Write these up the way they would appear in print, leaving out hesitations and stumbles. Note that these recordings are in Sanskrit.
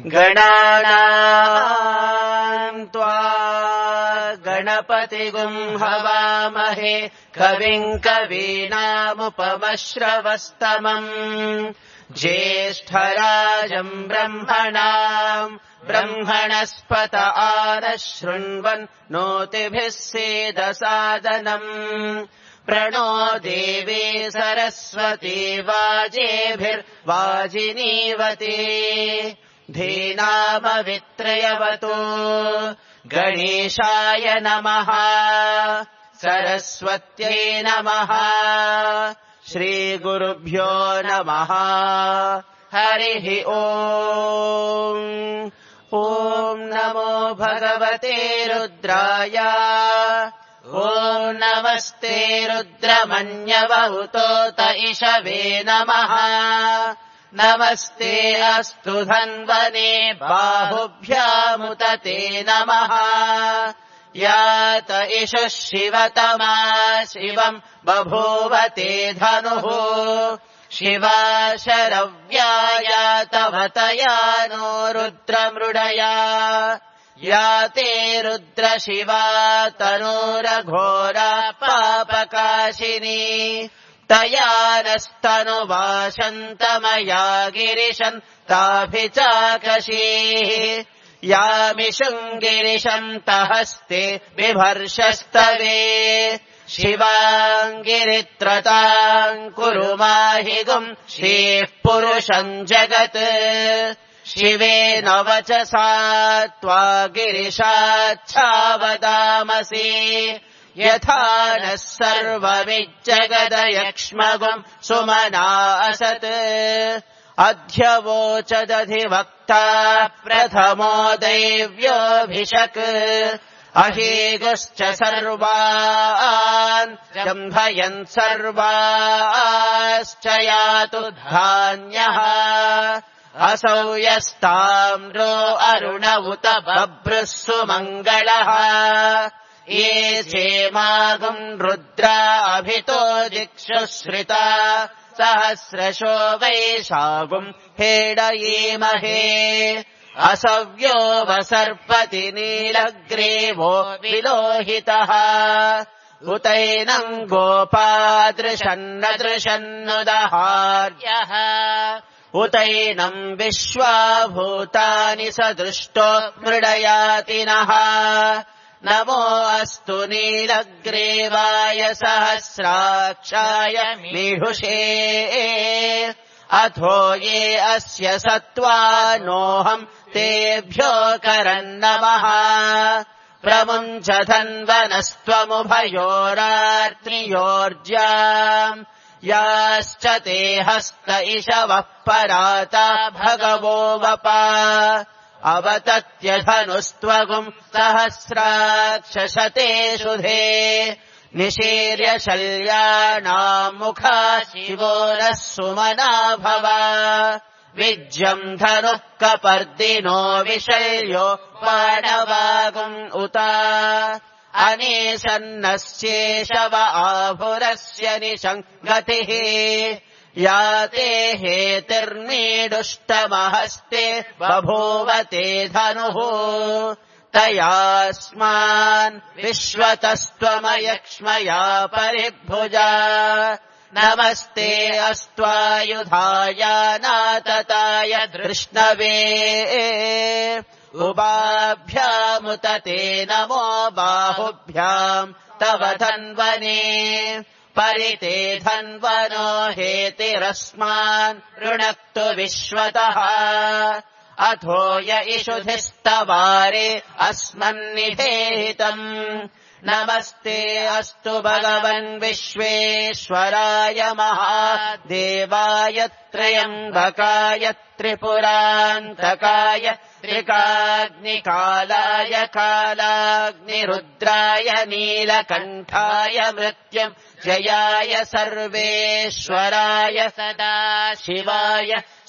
गणानाम् त्वा गणपतिगुम् हवामहे कविम् कवीनामुपमश्रवस्तमम् ज्येष्ठराजम् ब्रह्मणाम् ब्रह्मणस्पत आनः शृण्वन् नोतिभिः सेदसादनम् प्रणो देवी सरस्वती वाजेभिर्वाजिनीवती धीनामवित्रयवतु गणेशाय नमः सरस्वत्यै नमः श्रीगुरुभ्यो नमः हरिः ओम् ॐ नमो भगवते रुद्राय ॐ नमस्ते रुद्रमन्यवहुतोत इषवे नमः नमस्ते अस्तु धन्वने बाहुभ्यामुत ते नमः यात इषः शिवतमा शिवम् बभूवते धनुः शिवा शरव्यायातवतया नो रुद्रमृडया या ते रुद्रशिवा तनूरघोरा पापकाशिनी तया नस्तनुवाशन्तमया गिरिशम् ताभिचाकशीः यामिषुम् गिरिशन्तहस्ते बिभर्षस्तवे शिवाङ्गिरित्रताम् कुरु माहिगुम् श्रीः पुरुषम् जगत् शिवेन वचसा त्वा गिरिशाच्छावदामसि यथा नः सर्वमिज्जगदयक्ष्मगुम् सुमना असत् अध्यवोचदधिवक्ता प्रथमो दैव्योऽभिषक् अहीगुश्च सर्वान् जम्भयन् सर्वाश्च यातु धान्यः असौ यस्ताम्रो अरुण उत बभ्रुः सुमङ्गलः ये चेमागुम् रुद्रा अभितो जिक्षुश्रिता सहस्रशो वैशागुम् हेडयेमहे असव्यो वसर्पति नीलग्रीवो विलोहितः उतैनम् गोपादृशन्नदृशन्नुदहार्यः उतैनम् विश्वाभूतानि सदृष्टो मृडयातिनः नमो अस्तु नीलग्रीवाय सहस्राक्षाय मीढुषे अथो ये अस्य सत्त्वानोऽहम् तेभ्यो करन्नमः प्रमुञ्च धन्वनस्त्वमुभयोरार्त्रियोर्ज्याम् याश्च ते हस्त इषवः पराता भगवो वपा अवतत्यधनुस्त्वगुम् सहस्राक्षशते शुधे निशीर्य शल्यानाम् मुखा शिवो नः सुमना भव विज्यम् धनुः कपर्दिनो विशल्यो पाणवागुम् उता अनेशन्नस्येषव आभुरस्य निषङ्गतिः या ते हेतिर्मीडुष्टमहस्ते बभूवते धनुः तयास्मान् विश्वतस्त्वमयक्ष्मया परिभुजा नमस्ते अस्त्वायुधाय नातताय धृष्णवे उभाभ्यामुत ते नमो बाहुभ्याम् तव धन्वने परिते धन्वनो हेतिरस्मान् ऋणक्तु विश्वतः अथो य इषुधिस्तवारे अस्मन्निधेहितम् नमस्ते अस्तु भगवन् विश्वेश्वराय महादेवाय त्र्यम्बकाय त्रिपुरान्तकाय त्रिकाग्निकालाय कालाग्निरुद्राय नीलकण्ठाय मृत्युम् जयाय सर्वेश्वराय सदाशिवाय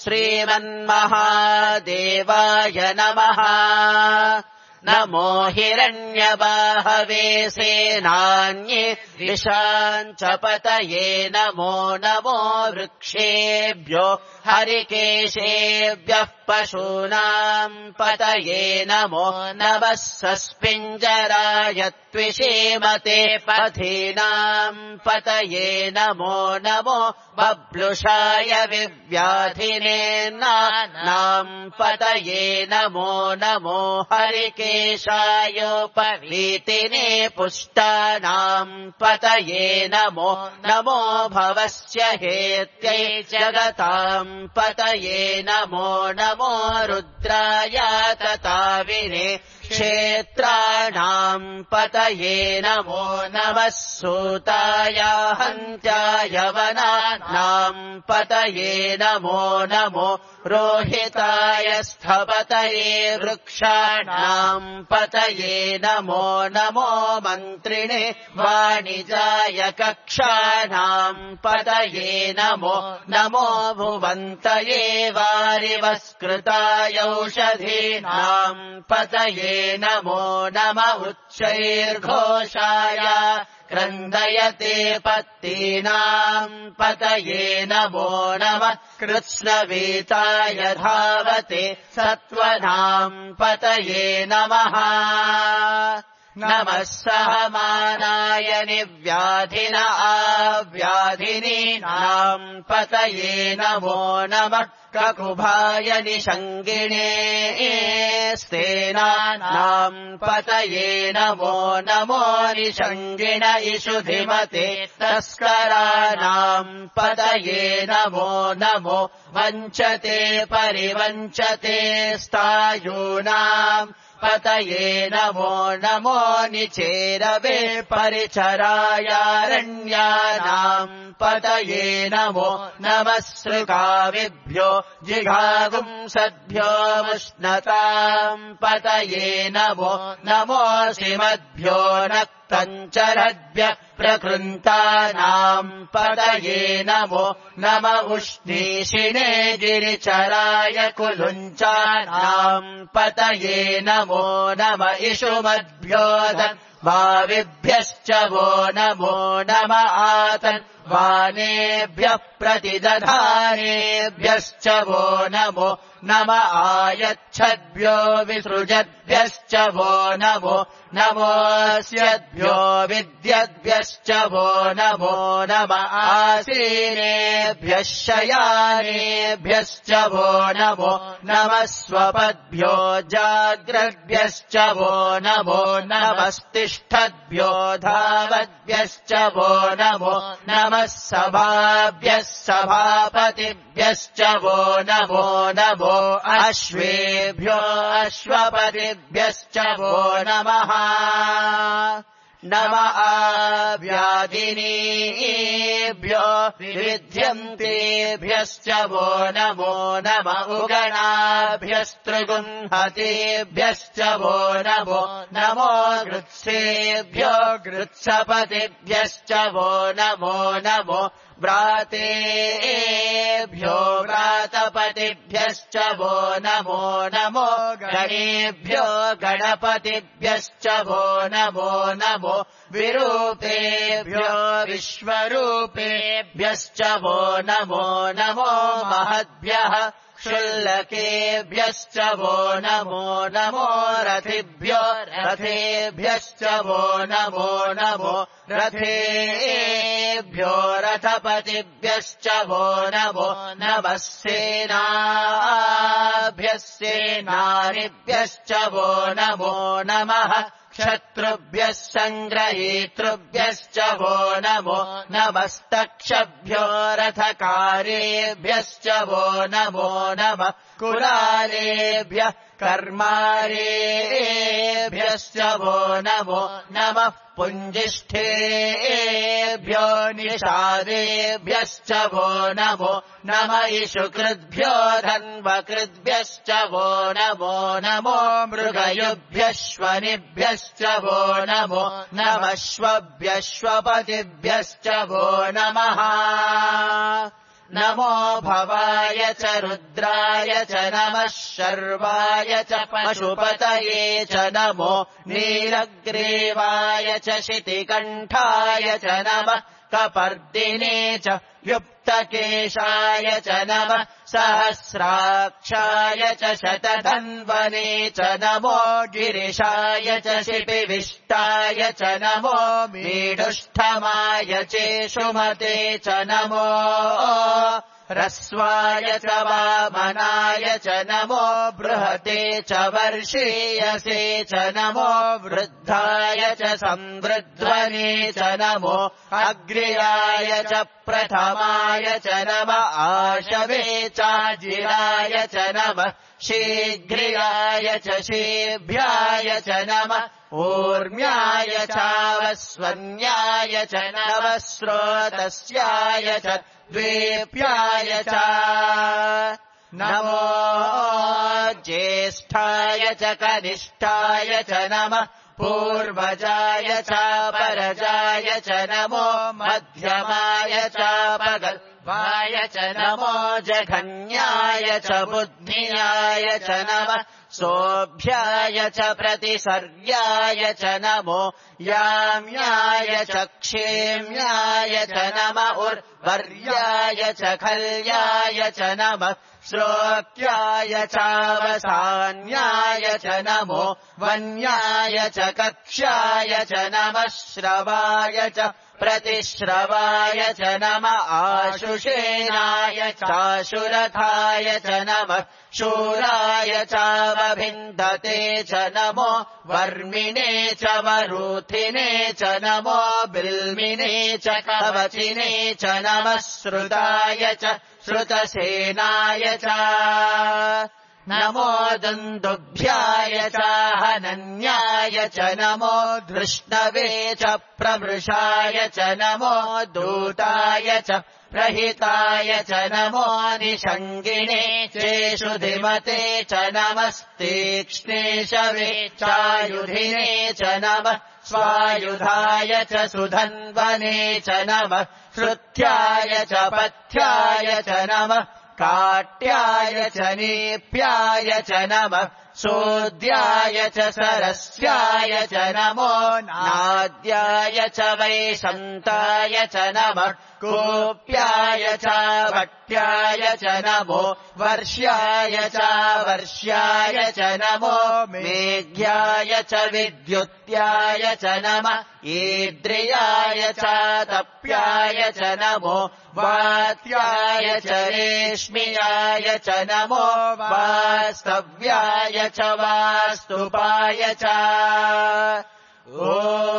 श्रीमन्महादेवाय नमः नमो हिरण्यबाहवे सेनान्ये दिशाञ्च पतये नमो नमो वृक्षेभ्यो हरिकेशेभ्यः पशूनाम् पतये नमो नमः सस्पिञ्जराय त्विषीमते पथीनाम् पतये नमो नमो बब्लुषाय विव्याधिने नाम् पतये नमो नमो हरिकेशायोपवीतिने पुष्टानाम् पतये नमो नमो भवस्य हेत्यै जगताम् पतये नमो नमो रुद्राय तताविने क्षेत्राणाम् पतये नमो नमः सूताय हन्त्याय वनानाम् पतये नमो नमो रोहिताय स्थपतये वृक्षाणाम् पतये नमो नमो मन्त्रिणे वाणिजाय कक्षाणाम् पतये नमो नमो भुवन्तये वारिवस्कृताय औषधीनाम् पतये नमो नम उच्चैर्घोषाय क्रन्दयते पत्तीनाम् पतये नमो नमः कृत्स्नवीताय धावते सत्त्वनाम् पतये नमः नमः सहमानाय निव्याधिन आव्याधिनीनाम् पतये नमो नमः ककुभाय निषङ्गिणे स्तेनानाम् पतये नमो नमो निषङ्गिण इषुधिमते तस्कराणाम् पतये नमो नमो वञ्चते परिवञ्चते स्थायूनाम् पतये नमो नमो निचेरवे परिचरायारण्यानाम् पतये नमो नमः सृगाविभ्यो जिघागुंसद्भ्यो मुष्णताम् पतये नमो नमोऽसिमद्भ्यो नक्तञ्चरद्भ्यः प्रकृन्तानाम् पतये नमो नम उष्णीषिणे गिरिचराय कुलुञ्चानाम् पतये नमो नम इषुमद्भ्यो भाविभ्यश्च वो नमो नम आतन् वानेभ्यः प्रतिदधानेभ्यश्च वो नमो नम आयच्छद्भ्यो विसृजद्भ्यश्च वो नमो नमोऽस्यद्भ्यो विद्यद्भ्यश्च वो नमो नम आसीनेभ्यः शयानेभ्यश्च वो नमो नमः स्वपद्भ्यो जाग्रद्भ्यश्च वो नमो नमस्तिष्ठद्भ्यो धावद्भ्यश्च वो नमो नमः सभाभ्यः सभापतिभ्यश्च वो नमो नमो अश्वेभ्यो अश्वपतिभ्यश्च वो नमः नम आव्याधिनीभ्यो विविध्यन्तेभ्यश्च वो नमो नम उगणाभ्यस्त्रिगुंहतेभ्यश्च वो नमो नमो गृत्सेभ्यो गृत्सपतिभ्यश्च वो नमो नमो व्रातेभ्यो व्रातपतिभ्यश्च वो नमो नमो गणेभ्यो गणपतिभ्यश्च वो नमो नमो विरूपेभ्यो विश्वरूपेभ्यश्च वो नमो नमो महद्भ्यः क्षुल्लकेभ्यश्च वो नमो नमो रथिभ्यो रथेभ्यश्च वो नमो नमो रथेभ्यो रथपतिभ्यश्च वो नमो नमः सेनाभ्यः सेनानिभ्यश्च वो नमो नमः क्षत्रुभ्यः सङ्ग्रहीतृभ्यश्च वो नमो नमस्तक्षभ्यो रथकारेभ्यश्च वो नमो नमः कुलालेभ्यः कर्मारेभ्यश्च वो नमो नमः पुञ्जिष्ठेभ्यो निषादेभ्यश्च वो नमो नम इषुकृद्भ्यो धन्वकृद्भ्यश्च वो नमो नमो मृगयुभ्यश्वनिभ्यश्च वो नमो नमश्वभ्यश्वपतिभ्यश्च वो नमः नमो भवाय च रुद्राय च नमः शर्वाय च पशुपतये च नमो नीलग्रीवाय च शितिकण्ठाय च नमः कपर्दिने च युक्तकेशाय च नमः सहस्राक्षाय च शतधन्वने च नमो गिरिशाय च शिपिविष्टाय च नमो मीढुष्ठमाय चेषुमते च नमो ह्रस्वाय च वामनाय च नमो बृहते च वर्षीयसे च नमो वृद्धाय च संवृध्वने च नमो अग्र्याय च प्रथमाय च नमः आशवे चाजिराय च नमः शीघ्रियाय च शीभ्याय च नमः ऊर्म्याय चावस्वन्याय च नमः स्रोतस्याय च द्वेप्याय च नमो ज्येष्ठाय च कनिष्ठाय च नमः पूर्वजाय च परजाय च नमो मध्यमाय च पगल्भाय च नमो जघन्याय च बुद्धियाय च नमः सोऽभ्याय च प्रतिसर्याय च नमो याम्याय च क्षेम्याय च नमः उर्वर्याय च खल्याय च नमः श्रोत्याय चावसान्याय च नमो वन्याय च कक्ष्याय च नमः श्रवाय च प्रतिश्रवाय च नमः आशुषेणाय चाशुरथाय च नमः शूराय चावभिन्दते च नमो वर्मिणे च वरूथिने च नमो बिल्मिने च कवचिने च नमः श्रुताय च श्रुतसेनाय च नमो दुन्दुभ्याय च हनन्याय च नमो धृष्णवे च प्रवृषाय च नमो दूताय च प्रहिताय च नमो निषङ्गिणे चेषुधिमते च नमस्तीक्ष्णेशवे चायुधिने च नमः स्वायुधाय च सुधन्वने च नमः श्रुत्याय च पथ्याय च नमः काट्याय च नीप्याय च नमः सोद्याय च सरस्याय च नमो नाद्याय च वैशन्ताय च नमः कोप्याय च वट्याय च नमो वर्ष्याय च वर्ष्याय च नमो मेघ्याय च विद्युत्याय च नमः ईद्रियाय च तप्याय च नमो वात्याय च रेश्मियाय च नमो वास्तव्याय च वास्तुपाय च ॐ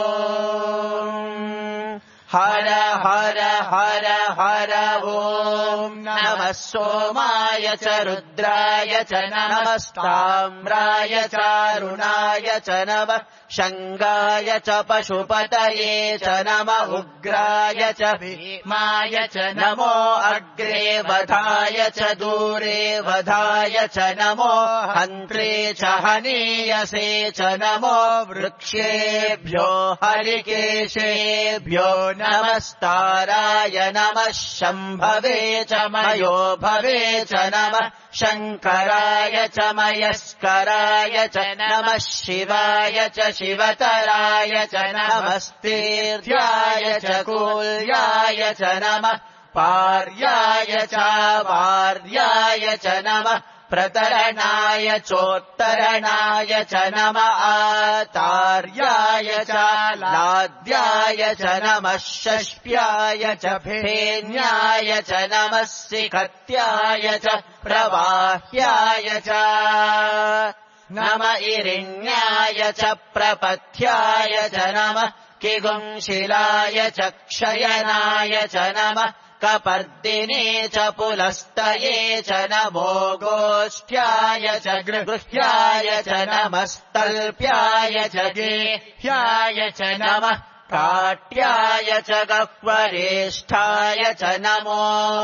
हर हर हर हर ॐ नमः सोमाय च रुद्राय च नमस्ताम्राय चारुणाय च नमः शङ्गाय च पशुपतये च नमः उग्राय च भीमाय च नमो अग्रे वधाय च दूरे वधाय च नमो हन्त्रे च हनीयसे च नमो वृक्षेभ्यो हरिकेशेभ्यो नमस्ताराय नमः शम्भवे च मयो भवे च नमः शङ्कराय च मयस्कराय च नमः शिवाय च शिवतराय च नमस्तीर्थ्याय च कूल्याय च नमः पार्याय च वार्याय च नमः प्रतरणाय चोत्तरणाय च नमः आतार्याय च लाद्याय च नमः षष्प्याय च फेन्याय च नमः सिखत्याय च प्रवाह्याय च नम इरिण्याय च प्रपथ्याय च नमः किगुंशिलाय च क्षयनाय च नमः कपर्दिने च पुलस्तये च नमो गोष्ठ्याय च गृह्याय च नमस्तल्प्याय च गेह्याय च नमः काट्याय च गह्वरेष्ठाय च नमो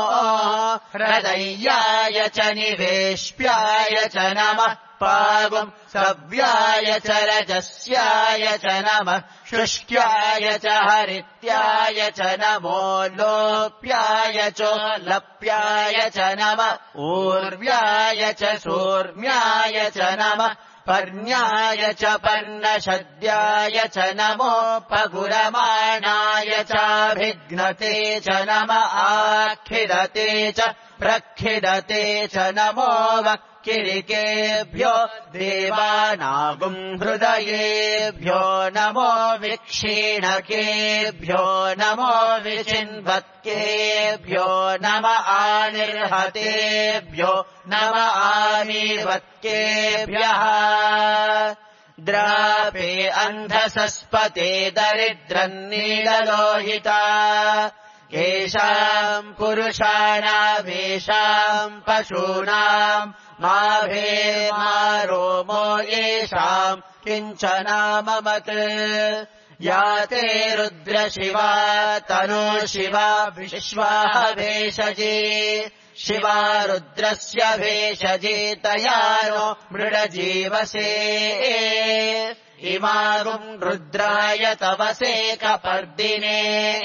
हृदय्याय च निवेश्प्याय च नमः पागुं सव्याय च रजस्याय च नमः शुष्क्याय च हरित्याय च नमो लोप्याय चोलप्याय च नमः ऊर्व्याय च सूर्म्याय च नमः पर्ण्याय च पर्णशद्याय च नमोपगुरमाणाय चाभिघ्नते च नम आखिरते च प्रखिरते च नमो वक्किरिकेभ्यो देवानागुं हृदयेभ्यो नमो विक्षीणकेभ्यो नमो विचिन्वत्केभ्यो नम आनिर्हतेभ्यो नम आनीर्वत्केभ्यः द्रापे अन्धसस्पते दरिद्रन्नीललोहिता येषाम् पुरुषाणामेषाम् पशूनाम् माभेर्मारोमो येषाम् किञ्चनाममत् या ते रुद्रशिवा तनो शिवा विश्वाः भेषजे शिवा रुद्रस्य भेषजे तया नो मृडजीवसे इमागुम् रुद्राय तवसे कपर्दिने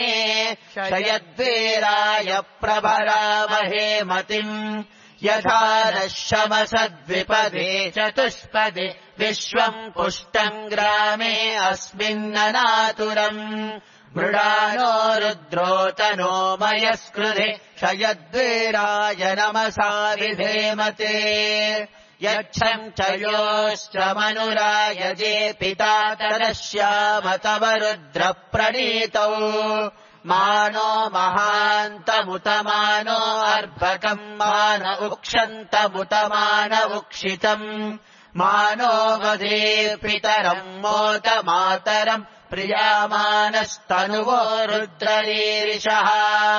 शयद्वीराय प्रभरामहे मतिम् यथा नः शमसद्विपदे चतुष्पदे विश्वम् पुष्टम् ग्रामे अस्मिन्ननातुरम् मृडानो रुद्रोतनो मयस्कृधे शयद्वीराय नमसा विधेमते यच्छम् च योश्च मनुरायजे पिता तरश्याम तव रुद्रप्रणीतौ मानो महान्तमुतमानो अर्भकम् मान उक्षन्तमुतमान उक्षितम् मानो वधे पितरम् मोत मातरम् प्रियामानस्तनुवो रुद्ररीरिषः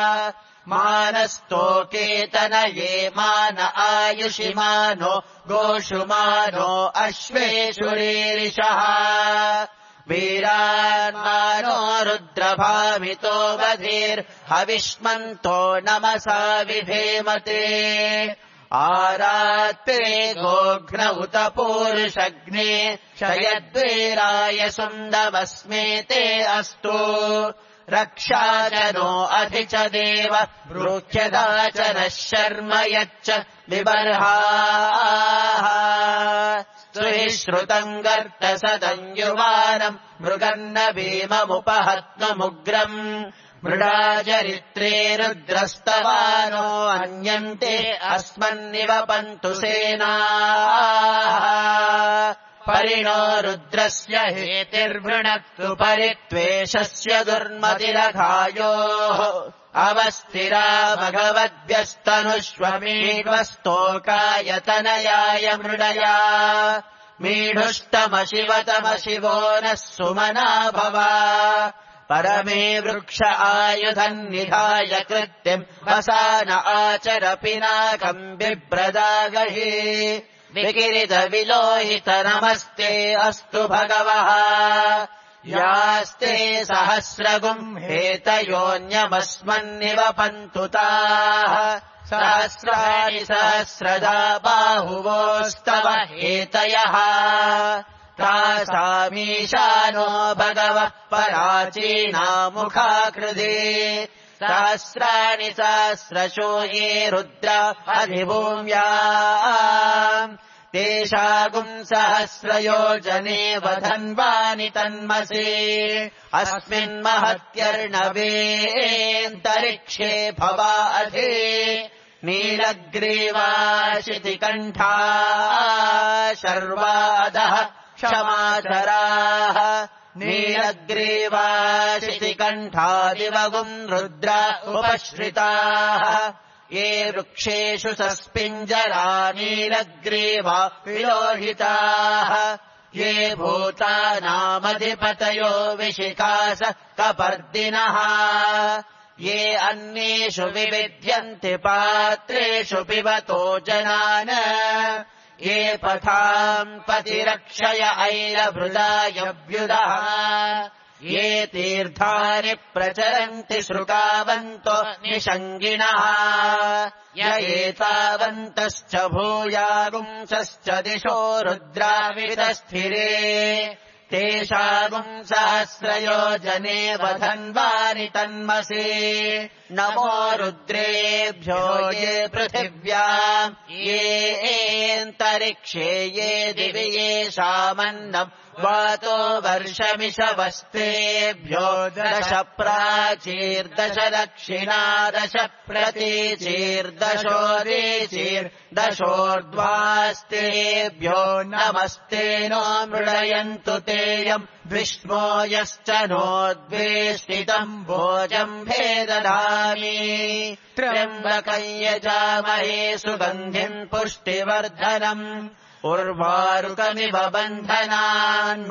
मानस्तोकेतनये मान आयुषि मानो गोषु मानो अश्वेषुरीरिषः वीरान्मानो रुद्रभामितो वधीर्हविष्मन्तो नमसा विधेमते आरात्ते गोघ्न उत पूरुषग्ने शयद्वीराय सुन्दमस्मेते अस्तु रक्षा च नो अधि च देव ब्रूह्यदा च नः शर्म यच्च विबर्हाः स्तुहि श्रुतम् गर्तसदञ्युवानम् मृगन्न भीममुपहत्नुमुग्रम् मृडाचरित्रे रुद्रस्तवानो अन्यन्ते अस्मन्निव पन्तु सेनाः परिणो रुद्रस्य हेतिर्वृणक्तु परित्वेषस्य दुर्मतिरघायोः अवस्थिरा भगवद्भ्यस्तनुष्वमीढ्वस्तोकायतनयाय मृडया मीढुष्टमशिवतमशिवो नः सुमना भवा परमे वृक्ष आयुधन्निधाय कृत्तिम् वसान आचर पिनाकम् बिभ्रदागहि विकिरित विलोहित नमस्ते अस्तु भगवः यास्ते सहस्रगुम् हेतयोऽन्यमस्मन्निव पन्तुताः सहस्राणि सहस्रदा बाहुवोस्तव हेतयः तासामीशानो भगवः पराचीनामुखाकृते सहस्राणि सहस्रशो ये रुद्रा अधिभूम्याम् तेषागुम् सहस्रयोजने वधन्वानि तन्मसे अस्मिन्महत्यर्णवेऽन्तरिक्षे भवा अधि नीलग्रीवाशितिकण्ठा शर्वादः क्षमाचराः नीलग्रीवाशितिकण्ठादिवगुम् रुद्रा उपश्रिताः ये वृक्षेषु सस्पिञ्जरा नीलग्रीवा विलोहिताः ये भूतानामधिपतयो विशिखास कपर्दिनः ये अन्येषु विविध्यन्ति पात्रेषु पिबतो जनान् ये पथाम् पतिरक्षय ऐलभृदायव्युदः ये तीर्थानि प्रचरन्ति श्रुकावन्तो निषङ्गिणः य एतावन्तश्च भूयागुंसश्च दिशो रुद्राविदस्थिरे तेषाम् सहस्रयोजने वधन्वानि तन्मसि नमो रुद्रेभ्यो ये पृथिव्याम् येऽन्तरिक्षे ये दिवि येषामन्नम् वातो वर्षमिषवस्तेभ्यो 10 प्राचीर्दश दक्षिणादश प्रतीचीर्दशोदीचीर्दशोर्ध्वास्तेभ्यो नमस्ते नो मृडयन्तु तेयम् विष्णो यश्च नोद्वेष्टितम् भोजम् भेदधामि त्र्यम्बकम् यजामहे सुगन्धिम् पुष्टिवर्धनम् उर्वारुकमिव बन्धनान्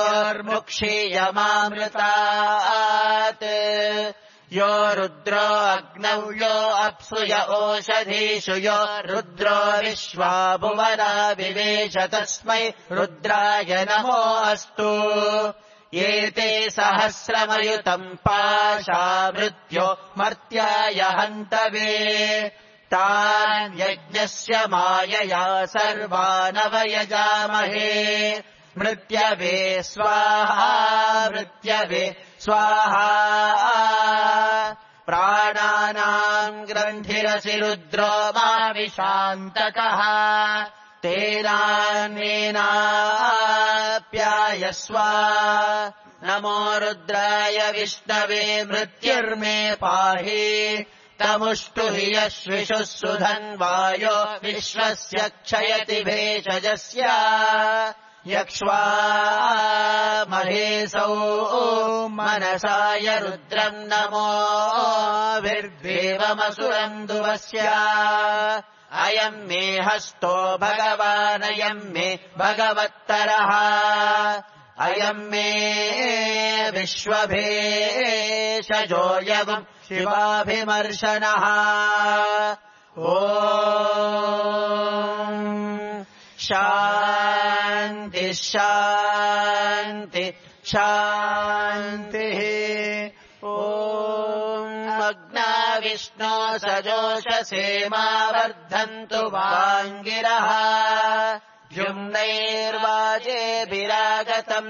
मृत्योर्मुक्षीयमामृतात् यो रुद्रो अग्नौ यो अप्सु य ओषधीषु यो रुद्रो विश्वा भुवना विवेश तस्मै रुद्राय नमो अस्तु एते सहस्रमयुतम् पाशा मृत्यो मर्त्याय हन्तवे तान् यज्ञस्य मायया सर्वानवयजामहे मृत्यवे स्वाहा मृत्यवे स्वाहा प्राणानाम् ग्रन्थिरसि रुद्रो मा विशान्तकः तेनान्येनाप्यायस्व नमो रुद्राय विष्णवे मृत्युर्मे पाहि तमुष्टु हि यश्विषुः सुधन्वायो विश्वस्य क्षयति भेषजस्य यक्ष्वा महेशौ मनसाय रुद्रम् नमो विर्देवमसुरम् दुवस्य अयम् मे हस्तो भगवानयम् मे भगवत्तरः अयम् मे विश्वभेषजो यगुम् शिवाभिमर्शनः ॐ शान्ति शान्ति शान्तिः ॐ अग्ना विष्णो सजोषसेमा वर्धन्तु वाङ्गिरः द्युम्नैर्वाजेभिरागतम्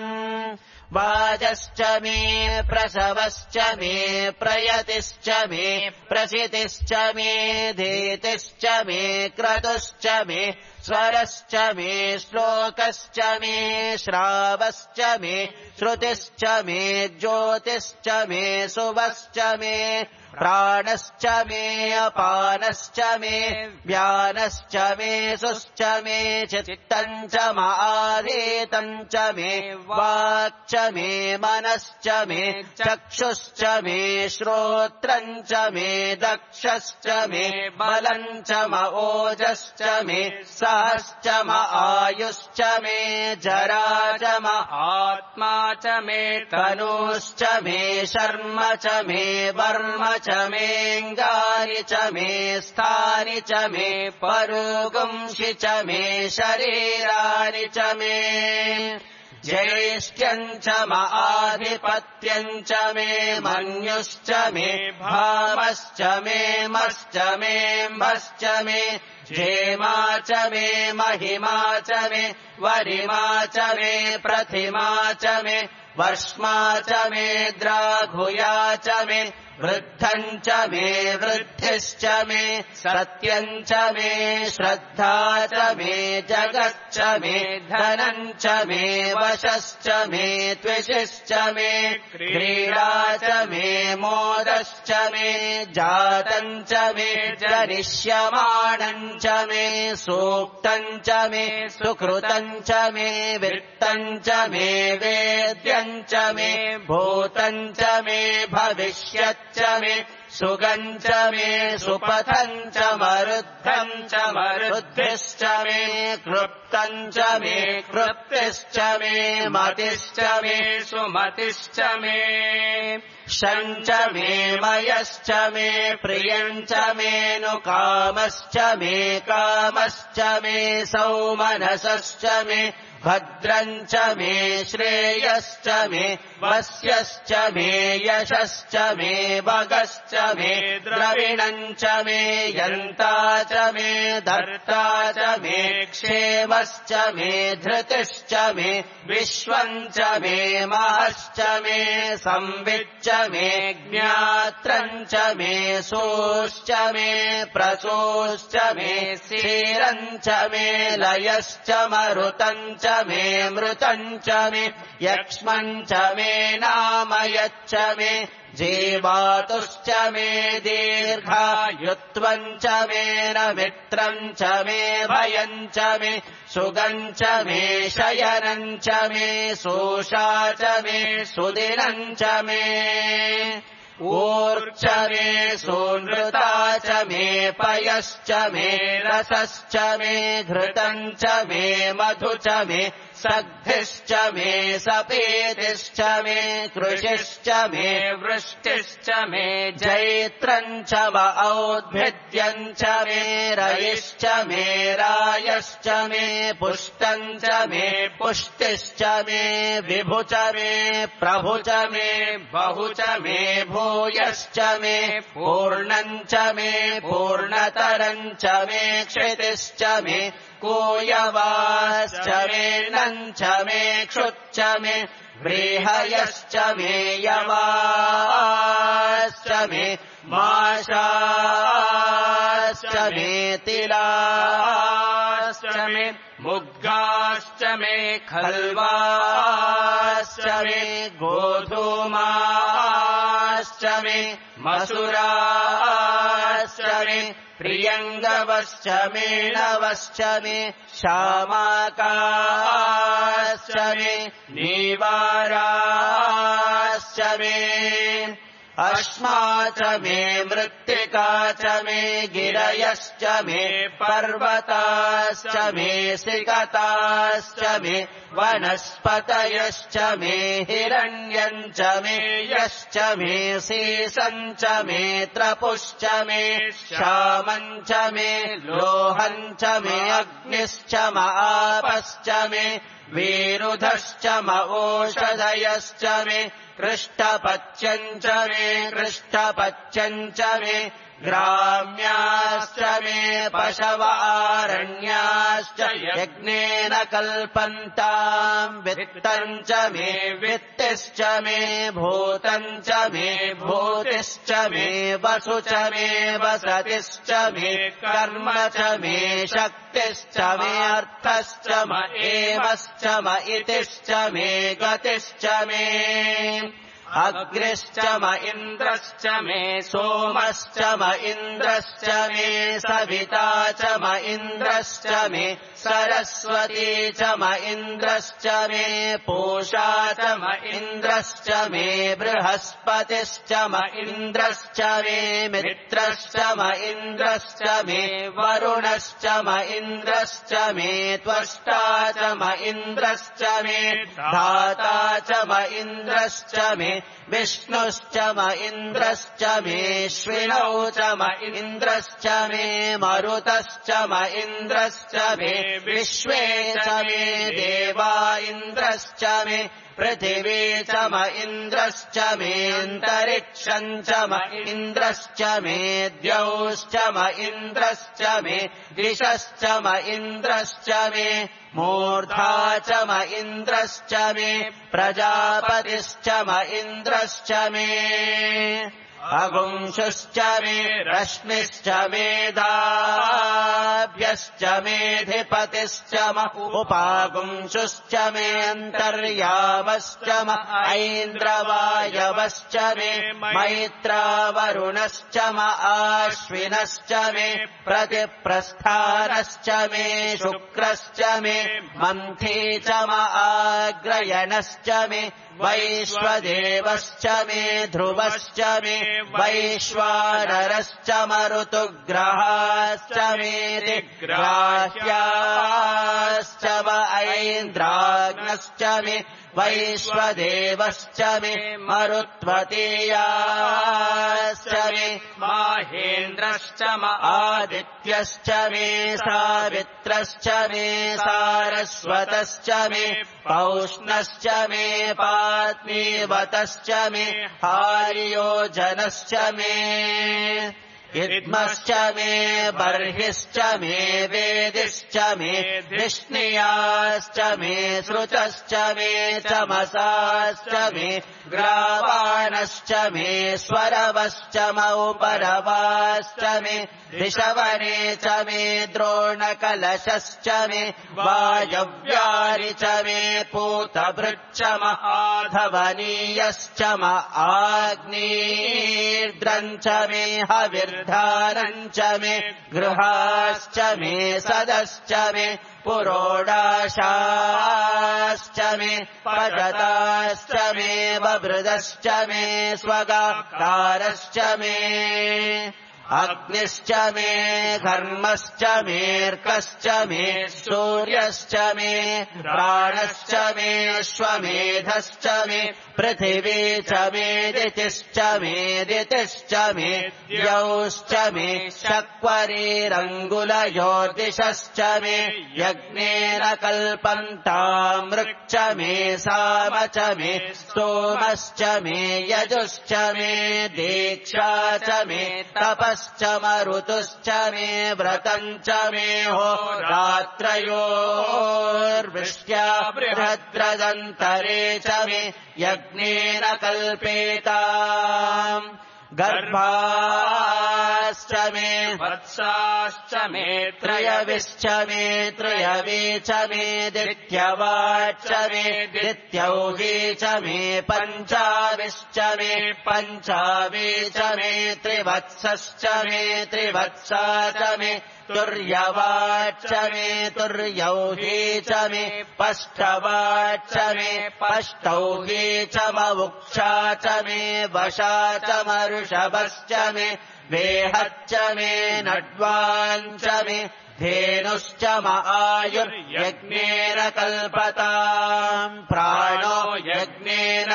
वाजश्च मे प्रसवश्च मे प्रयतिश्च मे प्रसितिश्च मे धीतिश्च मे क्रतुश्च मे स्वरश्च मे श्लोकश्च मे श्रावश्च मे श्रुतिश्च मे ज्योतिश्च मे सुवश्च मे प्राणश्च मे अपानश्च मे व्यानश्च मे सुश्च मे चित्तम् च माधीतम् च मे वाक् च मे मनश्च मे चक्षुश्च मे श्रोत्रम् च मे दक्षश्च मे बलम् च म ओजश्च मे सहश्च म आयुश्च मे जरा च म आत्मा च मे तनुश्च मे शर्म च मे वर्म च मेऽङ्गानि च मे स्थानि च मे परुगुंषि च मे शरीराणि च मे ज्येष्ठ्यम् च म आधिपत्यम् च मे मन्युश्च मे भामश्च मे मश्च मेऽम्भश्च मे जेमा च मे महिमा च मे वरिमा च मे प्रतिमा च मे वर्ष्मा च मे द्राघुया च मे वृद्धम् च मे वृद्धिश्च मे सत्यम् च मे श्रद्धा च मे जगच्च मे धनम् च मे वशश्च मे त्विषिश्च मे क्रीडा च मे मोदश्च मे जातम् च मे जनिष्यमाणम् च मे सूक्तम् च मे सुकृतम् च मे वित्तम् च मे वेद्यम् च मे भूतम् च मे भविष्यत् च मे सुगम् च मे सुपथम् च मरुद्धम् च मरुद्धिश्च मे क्लृप्तम् च मे क्लृप्तिश्च मे मतिश्च मे सुमतिश्च मे शम् च मे मयश्च मे प्रियम् च मेऽनुकामश्च मे कामश्च मे सौमनसश्च मे भद्रम् च मे श्रेयश्च मे वस्यश्च मे यशश्च मे भगश्च मे द्रविणम् च मे यन्ता च मे धर्ता च मे क्षेमश्च मे धृतिश्च मे विश्वम् च मे महश्च मे संविच्च मे ज्ञात्रम् च मे सोश्च मे प्रसोश्च मे सीरम् च मे लयश्च मरुतम् च मे मृतम् च मे यक्ष्मम् च मे नामयच्च मे जीवातुश्च मे दीर्घायुत्वम् च मे न मित्रम् च मे भयम् च मे सुगम् च मे शयनम् च मे सोषा च मे सुदिनम् च मे ऊर्च मे सोनृता च मे पयश्च मे रसश्च मे घृतम् च मे मधु च मे सग्धिश्च मे सपेतिश्च मे कृषिश्च मे वृष्टिश्च मे जैत्रम् च औद्भिद्यम् च मे रयिश्च मे रायश्च मे पुष्टम् च मे पुष्टिश्च मे विभु च मे प्रभु च मे बहु च मे भूयश्च मे पूर्णम् च मे पूर्णतरम् च मे क्षितिश्च मे कूयवाश्च मे नम् च मे क्षुच्च मे व्रीहयश्च मे यवाश्च मे माशाश्च मे तिलाश्च मे मुद्गाश्च मे खल्वाश्च मे गोधूमाश्च मे मसुराश्च मे प्रियङ्गवश्च मे नवश्च मे शामाकाश्च मे नीवाराश्च मे अश्मा च मे मृत्तिका च मे गिरयश्च मे पर्वताश्च मे सिकताश्च मे वनस्पतयश्च मे हिरण्यम् च मे यश्च मे सीसम् च मे त्रपुश्च मे श्यामम् च मे लोहम् च मे अग्निश्च आपश्च मे वीरुधश्च ओषधयश्च मे कृष्टपच्यम् च मे कृष्टपच्यम् च मे ग्राम्याश्च मे पशव आरण्याश्च यज्ञेन कल्पन्ताम् वित्तम् च मे वित्तिश्च मे भूतम् च मे भूतिश्च मे वसु च मे वसतिश्च मे कर्म च मे शक्तिश्च मे अर्थश्च म एवश्च म इतिश्च मे गतिश्च मे अग्निश्च म इन्द्रश्च मे सोमश्च म इन्द्रश्च मे सविता च म इन्द्रश्च मे सरस्वती च म इन्द्रश्च मे पूषा च म इन्द्रश्च मे बृहस्पतिश्च म इन्द्रश्च मे मित्रश्च म इन्द्रश्च मे वरुणश्च म इन्द्रश्च मे त्वष्टा च म इन्द्रश्च मे धाता च म इन्द्रश्च मे विष्णुश्च म इन्द्रश्च मे श्विनौ च म इन्द्रश्च मे मरुतश्च म इन्द्रश्च मे विश्वे च मे देवा इन्द्रश्च मे पृथिवी च म इन्द्रश्च मे अन्तरिक्षम् च म इन्द्रश्च मे द्यौश्च म इन्द्रश्च मे दिशश्च म इन्द्रश्च मे मूर्धा च म इन्द्रश्च मे प्रजापतिश्च म इन्द्रश्च मे अगुंशुश्च मे रश्मिश्च मेधाभ्यश्च मेधिपतिश्च म उपागुंशुश्च मे अन्तर्यामश्च म ऐन्द्रवायवश्च मे मैत्रावरुणश्च म आश्विनश्च मे प्रतिप्रस्थानश्च मे शुक्रश्च मे मन्थी च म आग्रयणश्च मे वैश्वदेवश्च मे ध्रुवश्च मे वैश्वानरश्च मरुतुग्रहाश्च मे दिग्राह्याश्च म ऐन्द्राग्नश्च मे वैश्वदेवश्च मे मरुत्वतीयाश्च मे माहेन्द्रश्च म आदित्यश्च मे सावित्रश्च मे सारस्वतश्च मे पौष्णश्च मे पात्नीवतश्च मे हार्योजनश्च मे इद्मश्च मे बर्हिश्च मे वेदिश्च मे धिष्णियाश्च मे श्रुतश्च मे चमसाश्च मे ग्रावाणश्च मे स्वरवश्च मौपरवाश्च मे ऋषवने च मे द्रोणकलशश्च मे वायव्यारि च मे पूतभृच्च महाधवनीयश्च म आग्नेर्द्रम् च मे हविर्धानम् च मे गृहाश्च मे सदश्च मे पुरोडाशाश्च मे पजताश्च मे बभृदश्च मे स्वगाकारश्च मे अग्निश्च मे घर्मश्च मेऽर्कश्च मे सूर्यश्च मे प्राणश्च मे श्वमेधश्च मे पृथिवी च मे दितिश्च मे दितिश्च मे द्यौश्च मे शक्वरीरङ्गुलयोर्दिशश्च मे यज्ञेन कल्पन्तामृक् च मे साम च मे स्तोमश्च मे यजुश्च मे दीक्षा च मे तपश्च मरुतुश्च मे व्रतम् च मे होरात्रयोर्वृष्ट्या बृहद्रदन्तरे च मे यज्ञेन कल्पेताम् गर्भाश्च मे वत्साश्च मे त्रयविश्च मे त्रयवी च मे दित्यवाच्च मे दित्यौही च मे पञ्चाविश्च मे पञ्चावी च मे त्रिवत्सश्च मे त्रिवत्सा च मे तुर्यवाच्च मे तुर्यौही च मे पष्टवाच्च मे पष्टौही च मवुक्षा च मे वशा च मरुषभश्च मे वेहच्च मे नड्वाञ्च मे धेनुश्च म आयुर्यज्ञेन कल्पताम् प्राणो यज्ञेन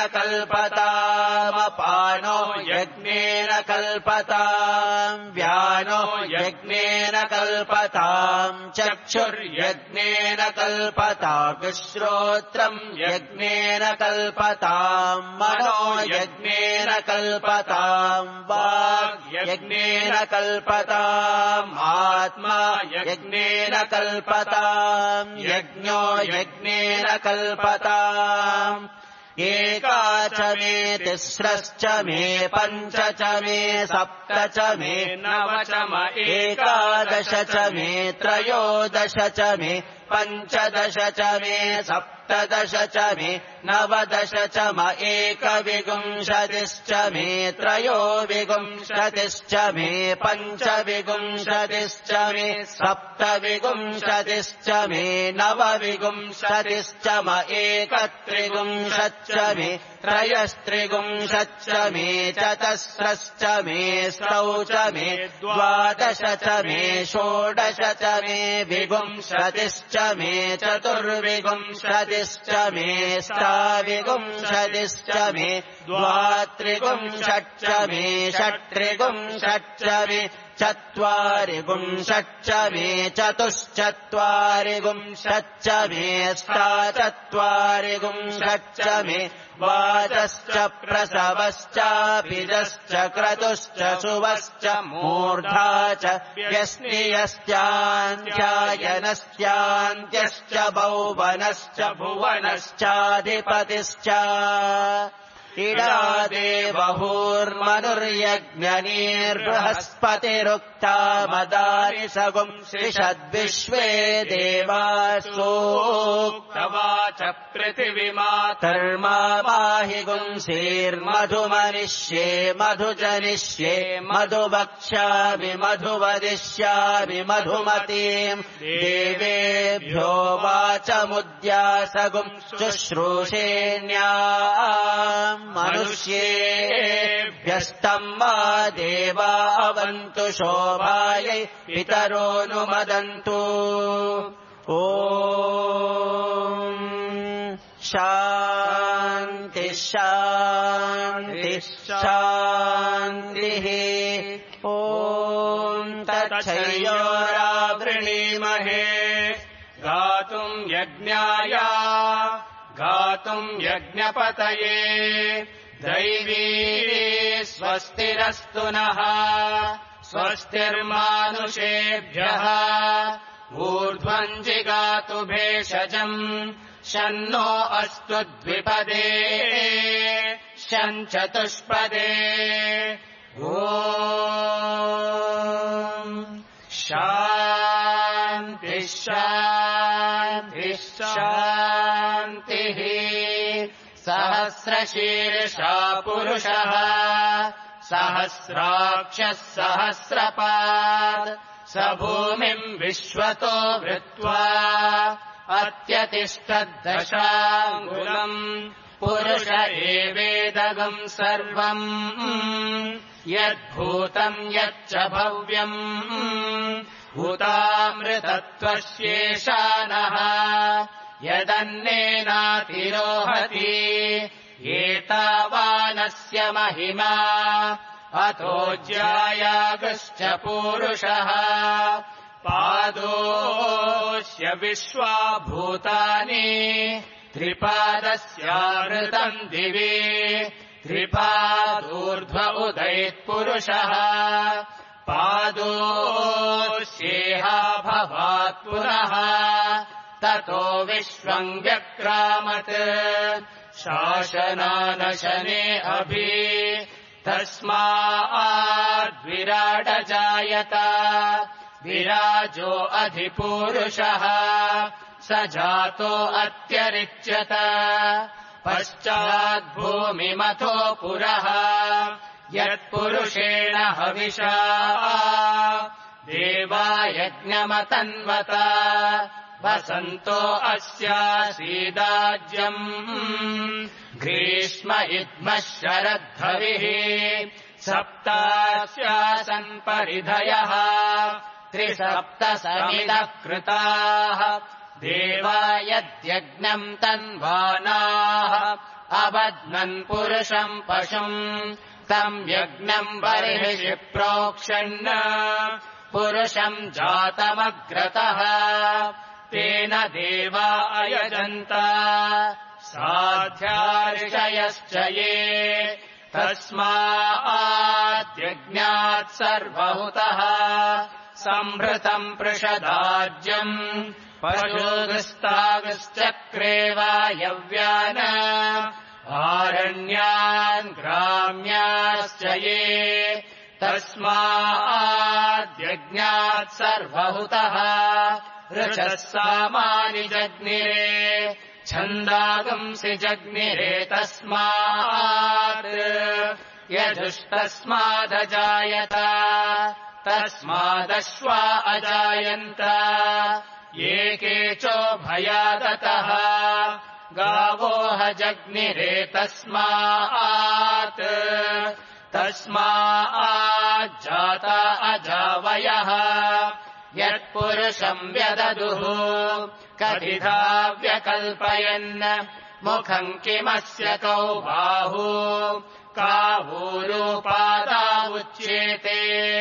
कल्पतामपानो यज्ञेन कल्पताम् व्यानो यज्ञेन कल्पताम् चक्षुर्यज्ञेन कल्पताम् श्रोत्रम् यज्ञेन कल्पताम् मनो यज्ञेन कल्पताम् वाक् यज्ञेन कल्पताम् आत्मा यज्ञेन कल्पताम् यज्ञो यज्ञेन कल्पताम् एका च मे तिस्रश्च मे पञ्च च मे सप्त च मे नव च म एकादश च मे त्रयोदश च मे पञ्चदश च मे सप्तदश च मे नवदश च म एकविंशतिश्च मे त्रयोविंशतिश्च मे पञ्चविंशतिश्च मे सप्तविंशतिश्च मे नवविंशतिश्च म एकत्रिंशच्च मे त्रयस्त्रिंशच्च मे चतस्रश्च मे ष्टौ च मे द्वादश च मे षोडश च मे विंशतिश्च मे चतुर्विंशतिश्च मे ष्टाविंशतिश्च मे द्वात्रिंशच्च मे षट्त्रिंशच्च मे चत्वारिंशच्च मे चतुश्चत्वारिंशच्च मे अष्टाचत्वारिंशच्च मे वाचश्च प्रसवश्चाभिजश्च क्रतुश्च शुभश्च मूर्धा च व्यस्नियश्चान्ध्यायनश्चान्त्यश्च भौवनश्च भुवनश्चाधिपतिश्च इडादेवहुर्मनुर्यज्ञनीर्बृहस्पतिरुक्ता मदारिषगुम् श्रिषद्विश्वे देवासोक्तवाच पृथिवीमातर्माहि गुंसेर्मधुमनिष्ये मधुजनिष्ये मधुवक्ष्यामि मधुवदिष्यामि मधुमतीम् देवेभ्यो वाचमुद्यासगुम् शुश्रूषेण्याम् मनुष्येभ्यस्तम् मा देवा अवन्तु शोभायै पितरोऽनुमदन्तु। ॐ शान्तिः शान्तिः शान्तिः ॐ तच्छयोरावृणीमहे गातुम् यज्ञाय गातुम् यज्ञपतये दैवी स्वस्तिरस्तु नः स्वस्तिर्मानुषेभ्यः ऊर्ध्वम् जिगातु भेषजम् शन्नो अस्तु द्विपदे शञ्चतुष्पदे ॐ शान्तिः शान्तिः शान्तिः सहस्रशीर्षा पुरुषः सहस्राक्षः सहस्रपात् स भूमिम् विश्वतो वृत्वा अत्यतिष्ठद्दशाङ्गुलम् पुरुष एवेदगम् सर्वम् यद्भूतम् यच्च भव्यम् भूतामृतत्वस्येषानः यदन्नेनातिरोहति एतावानस्य महिमा अतो ज्यायागश्च पूरुषः पादोऽस्य विश्वा भूतानि त्रिपादस्यामृतम् दिवि त्रिपादूर्ध्व उदैत्पुरुषः पादोऽस्येहा भवात् पुनः ततो विश्वम् व्यक्रामत् शासनानशने अभि तस्माद्विराडजायत विराजो अधिपूरुषः स जातो अत्यरिच्यत पश्चाद्भूमिमथो पुरः यत्पुरुषेण हविषा देवा यज्ञमतन्वत वसन्तो अस्यासीदाज्यम् ग्रीष्म इद्मः शरद्धविः सप्तास्यासन् परिधयः त्रिसप्तसमिदः कृताः देवा यद्यज्ञम् तन्वानाः अबध्नन् पुरुषम् पशुम् तम् यज्ञम् बर्हिषि प्रोक्षन् पुरुषम् जातमग्रतः तेन देवा अयजन्त साध्यार्षयश्च ये तस्माद्यज्ञात् सर्वहुतः सम्भृतम् पृषदाज्यम् पशुगस्तागश्चक्रे वायव्यान् आरण्यान् ग्राम्याश्च ये तस्माद्यज्ञात् सर्वहुतः ऋचः सामानि जग्निरे छन्दागंसि जग्निरे तस्मात् यजुस्तस्मादजायत तस्मादश्वा अजायन्त ये केचोभयादतः गावोह जग्निरे तस्मात् तस्माज्जाता अजावयः यत्पुरुषम् व्यददुः कथिधा व्यकल्पयन् मुखम् किमस्य कौ बाहु कावूरूपादा उच्येते